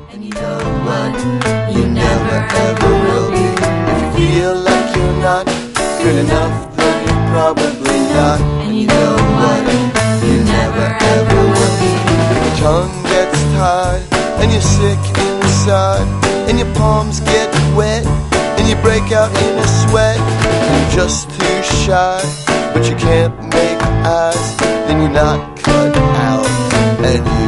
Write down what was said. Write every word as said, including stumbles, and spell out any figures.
And you know what? You never ever will be. If you feel like you're not good enough, then you're probably not. And you know what? You never ever will be. If your tongue gets tied and you're sick inside, and your palms get wet and you break out in a sweat, and you're just too shy, but you can't make eyes, then you're not cut out. And